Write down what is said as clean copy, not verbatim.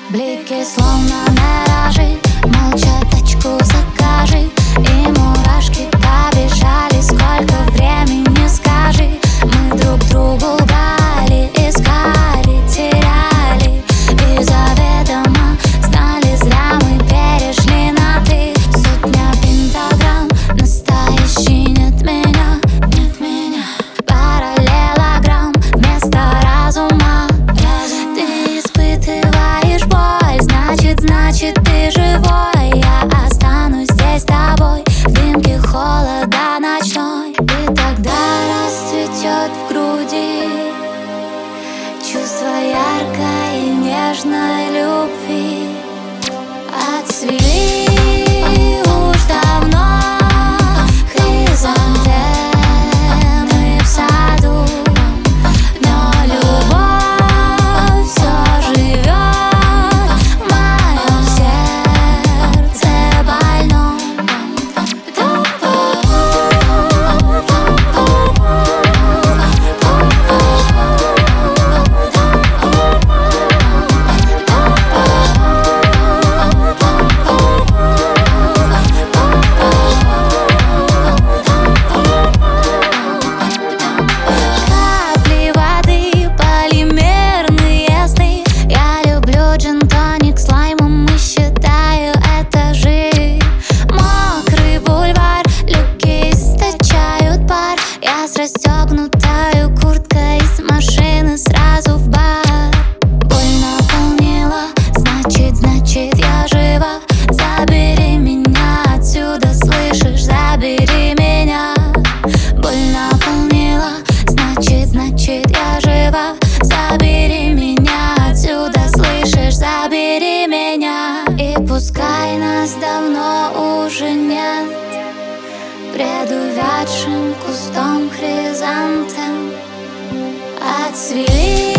Блики словно миражи, молча тачку закажи. И мурашки побежали, сколько времени скажи. Мы друг другу лгали, искали, теряли. И заведомо знали, зря мы перешли на ты. Сотня пентаграмм, настоящий нет меня, нет меня. Параллелограмм вместо разума. Ты испытываешь боль, значит ты живой. Я останусь здесь с тобой в дымке холода ночной. И тогда расцветет в груди чувство яркой и нежной любви. Отцвели уж давно хризантемы в саду, но любовь все живет в моем сердце больном. Капли воды, полимерные сны. Я люблю джин-тоник с лаймом и считаю это жизнь. Мокрый бульвар, люки источают пар. Я с расстегнутой курткой из машины сразу в бар. Боль наполнила, значит я жива. Забери меня отсюда, слышишь, забери меня. Боль наполнила, значит я жива. Забери меня отсюда, слышишь, забери меня. И пускай нас давно уже нет пред увядшим кустом хризантем. Отцвели